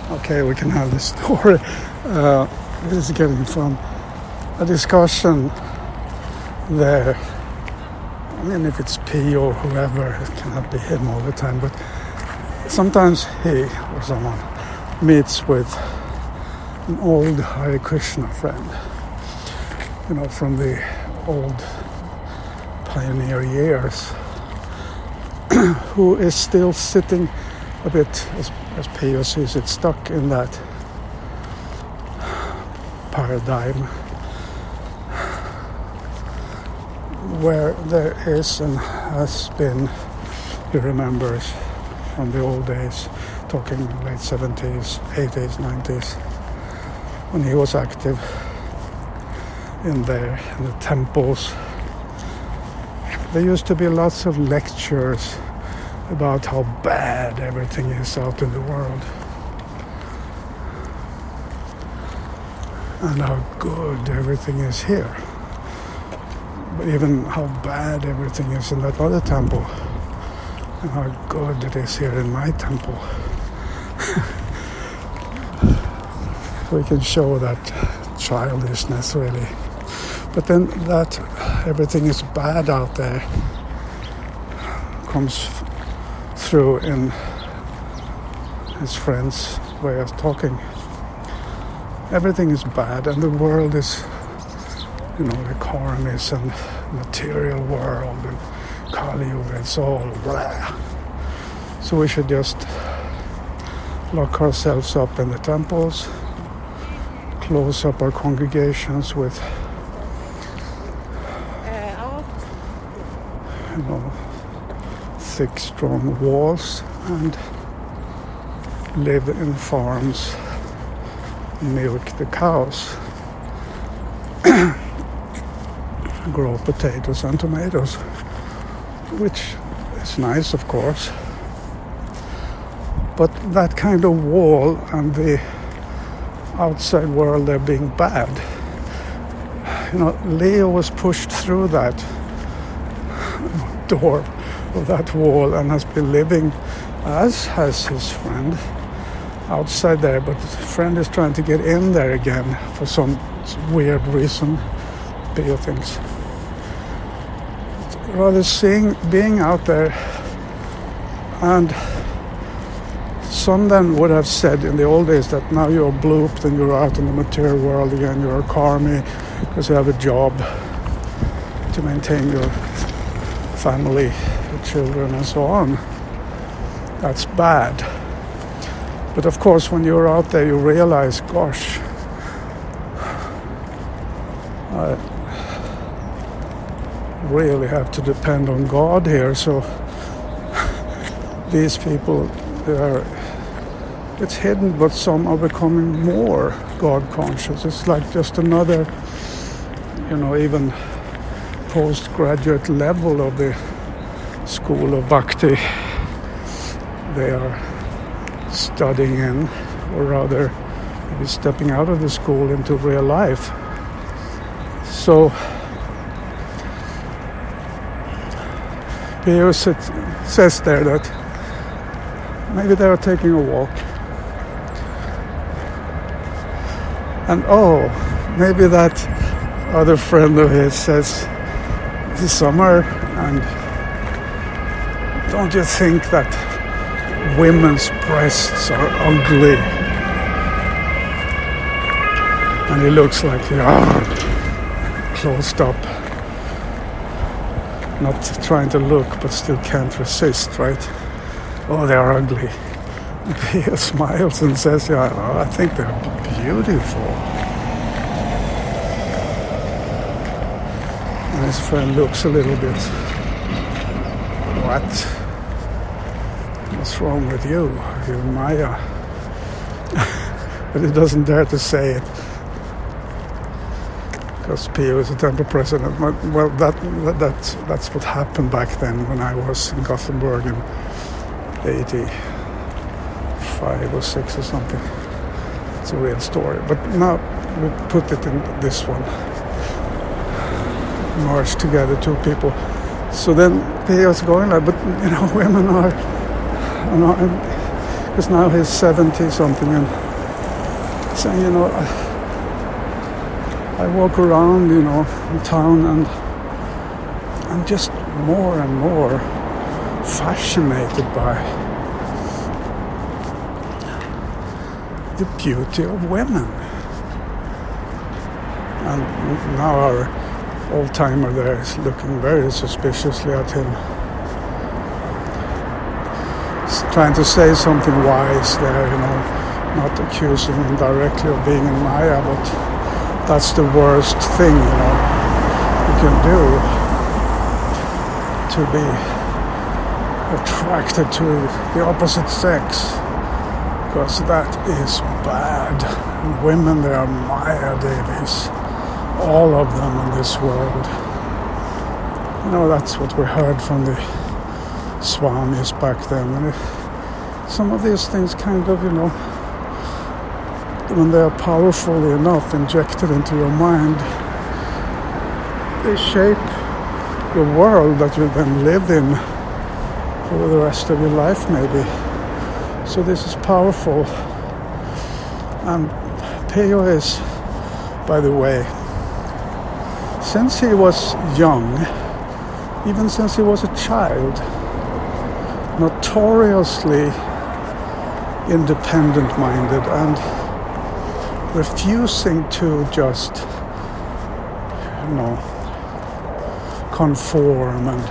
Okay, we can have this story. This is getting from a discussion there. I mean, if it's P or whoever, it cannot be him all the time, but sometimes he or someone meets with an old Hare Krishna friend, from the old pioneer years, who is still sitting a bit, as Pio sees it, stuck in that paradigm where there is and has been, he remembers from the old days, talking late 70s, 80s, 90s, when he was active in the temples. There used to be lots of lectures about how bad everything is out in the world and how good everything is here, but even how bad everything is in that other temple and how good it is here in my temple. We can show that childishness, really. But then that everything is bad out there comes through in his friend's way of talking. Everything is bad, and the world is, the karmis and material world and Kali Yuga, it's all blah. So we should just lock ourselves up in the temples, close up our congregations with thick, strong walls, and live in farms, milk the cows, grow potatoes and tomatoes, which is nice, of course. But that kind of wall and the outside world there being bad, Leo was pushed through that door of that wall and has been living, as has his friend, outside there, but the friend is trying to get in there again for some weird reason. Pio thinks. Rather being out there, and some then would have said in the old days that now you're blooped and you're out in the material world again, you're a karmi because you have a job to maintain your family, your children and so on. That's bad. But of course when you're out there you realize, gosh, I really have to depend on God here. So these people, it's hidden, but some are becoming more God conscious. It's like just another, even postgraduate level of the school of bhakti they are studying in, or rather maybe stepping out of the school into real life. So Pio says there that maybe they are taking a walk, and maybe that other friend of his says, this summer, and don't you think that women's breasts are ugly? And he looks like closed up, not trying to look but still can't resist, right? They are ugly. He smiles and says, I think they're beautiful. And his friend looks a little bit, what's wrong with you? You're Maya. But he doesn't dare to say it, because Pio is a temple president. Well, that's what happened back then when I was in Gothenburg in 85 or 6 or something. It's a real story. But now we put it in this one. Merge together two people. So then Pio's going like, but women are because now he's 70 something, and saying, I walk around, in town, and I'm just more and more fascinated by the beauty of women. And now our old-timer there is looking very suspiciously at him. He's trying to say something wise there, not accusing him directly of being in Maya, but that's the worst thing, you can do, to be attracted to the opposite sex, because that is bad. And women, they are Maya Devis, all of them in this world. That's what we heard from the Swamis back then. And some of these things kind of, when they are powerfully enough injected into your mind, they shape the world that you then live in for the rest of your life, maybe. So this is powerful. And Peo is, by the way, since he was young, even since he was a child, notoriously independent-minded and refusing to just, conform and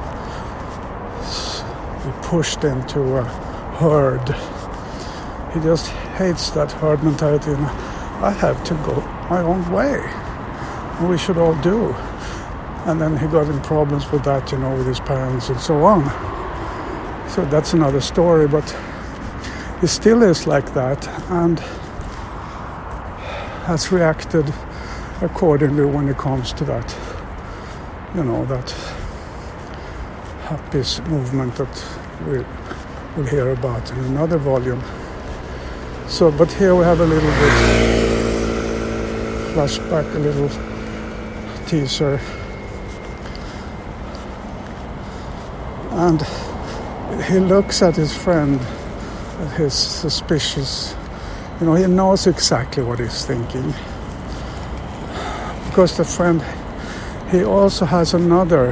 be pushed into a herd. He just hates that herd mentality, and I have to go my own way. And we should all do. And then he got in problems with that, with his parents and so on. So that's another story, but he still is like that and has reacted accordingly when it comes to that, that happy movement that we will hear about in another volume. So, but here we have a little bit flashback, a little teaser. And he looks at his friend, at his suspicious, he knows exactly what he's thinking. Because the friend, he also has another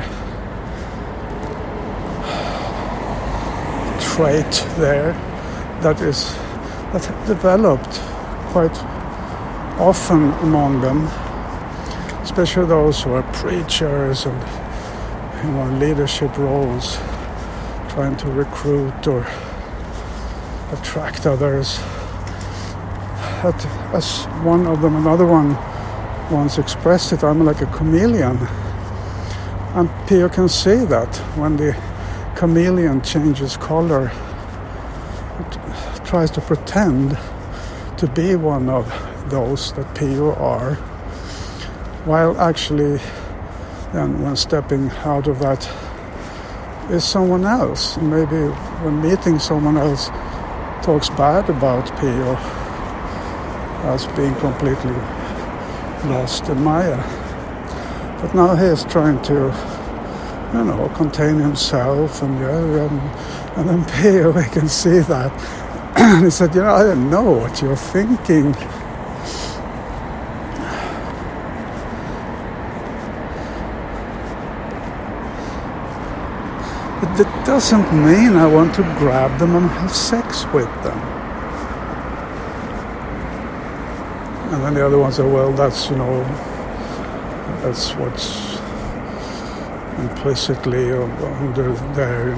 trait there that developed quite often among them, especially those who are preachers and leadership roles, trying to recruit or attract others. That, as one of them, another one once expressed it, I'm like a chameleon. And Peo can see that when the chameleon changes color, it tries to pretend to be one of those that Peo are, while actually then when stepping out of that is someone else. Maybe when meeting someone else talks bad about Peo as being completely lost in Maya. But now he is trying to, contain himself, and then Peo, we can see that. He said, I don't know what you're thinking. But that doesn't mean I want to grab them and have sex with them. And then the other one said, well, that's what's implicitly under there,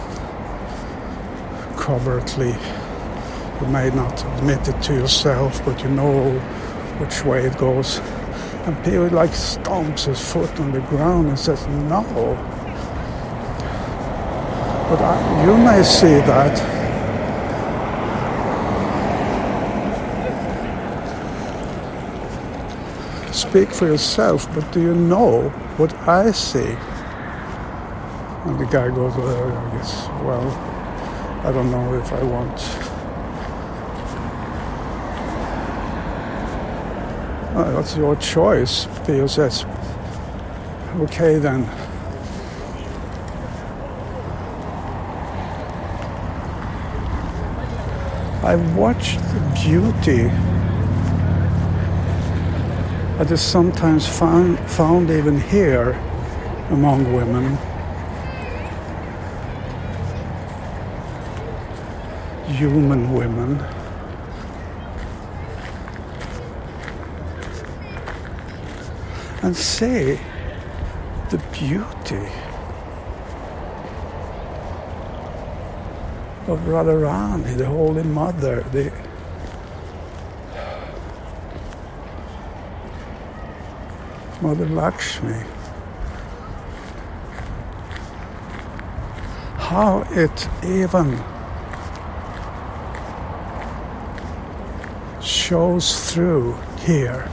covertly. You may not admit it to yourself, but you know which way it goes. And Peo stomps his foot on the ground and says, no. But you may see that. Speak for yourself, but do you know what I see? And the guy goes, well, I guess, I don't know if I want. Well, that's your choice, Peo says. Okay, then. I watched the beauty that is sometimes found even here among women. Human women. And see the beauty of Radharani, the Holy Mother, the Mother Lakshmi. How it even shows through here.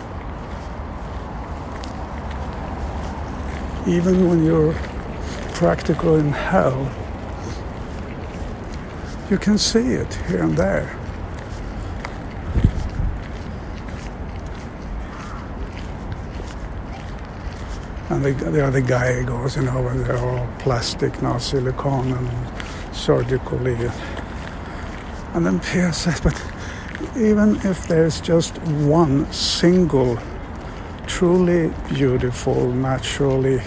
Even when you're practically in hell, you can see it here and there. And the other guy goes, when they're all plastic now, silicone and surgically. And then Pierre says, but even if there's just one single truly beautiful, naturally,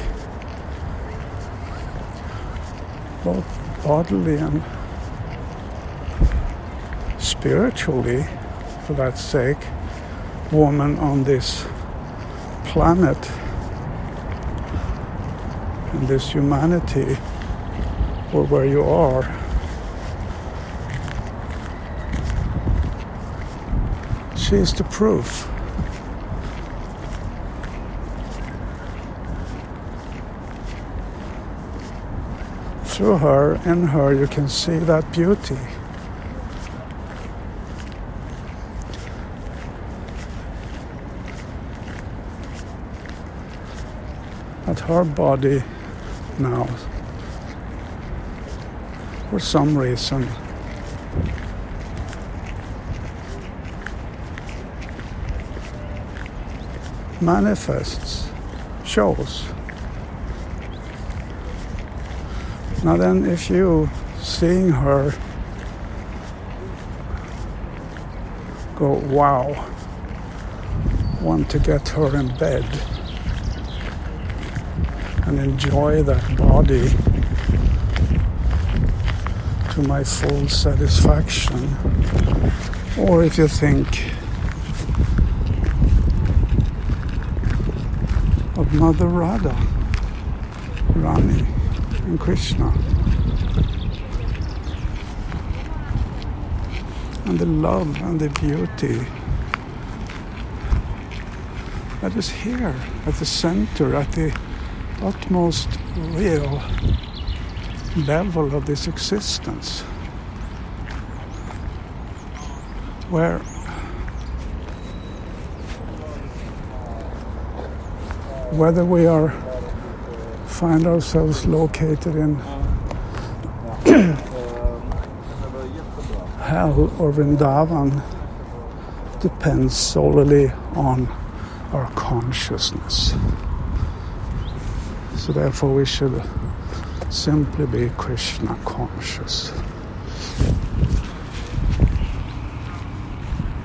both bodily and spiritually, for that sake, woman on this planet, in this humanity, or where you are, she is the proof. Through her, in her, you can see that beauty. That her body now, for some reason, manifests, shows. Now then, if you, seeing her, go, wow, want to get her in bed and enjoy that body to my full satisfaction, or if you think of Mother Radha, Rani, and Krishna, and the love and the beauty that is here at the center, at the utmost real level of this existence, where whether we find ourselves located in hell or Vrindavan depends solely on our consciousness. So therefore we should simply be Krishna conscious.